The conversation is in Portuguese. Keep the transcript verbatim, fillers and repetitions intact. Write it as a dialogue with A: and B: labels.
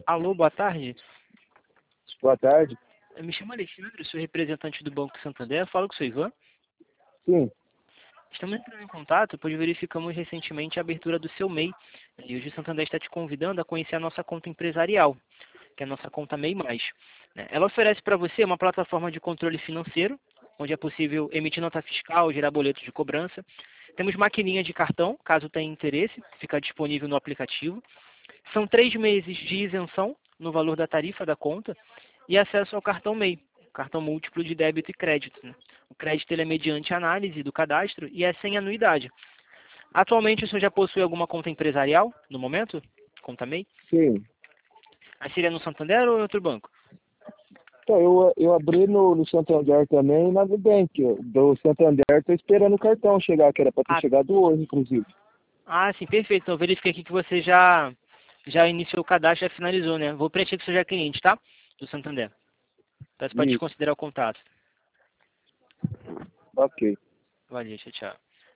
A: Alô, boa tarde.
B: Boa tarde.
A: Eu me chamo Alexandre, sou representante do Banco Santander. Falo com o seu Ivan.
B: Sim.
A: Estamos entrando em contato, pois verificamos recentemente a abertura do seu M E I. E hoje o Santander está te convidando a conhecer a nossa conta empresarial, que é a nossa conta M E I mais. né? Ela oferece para você uma plataforma de controle financeiro, onde é possível emitir nota fiscal, gerar boletos de cobrança. Temos maquininha de cartão, caso tenha interesse, fica disponível no aplicativo. São três meses de isenção no valor da tarifa da conta e acesso ao cartão M E I, cartão múltiplo de débito e crédito. né? O crédito ele é mediante análise do cadastro e é sem anuidade. Atualmente o senhor já possui alguma conta empresarial no momento? Conta M E I?
B: Sim.
A: Aí seria no Santander ou em outro banco?
B: Então, eu, eu abri no, no Santander também e na Nubank. Do Santander estou esperando o cartão chegar, que era para ter
A: Ah,
B: chegado hoje, inclusive.
A: ah, sim, perfeito. Então verifiquei aqui que você já, já iniciou o cadastro, já finalizou, né? Vou preencher que você já é cliente, tá? Do Santander. Peço para
B: Isso.
A: desconsiderar o contato.
B: Ok.
A: Valeu, tchau, tchau.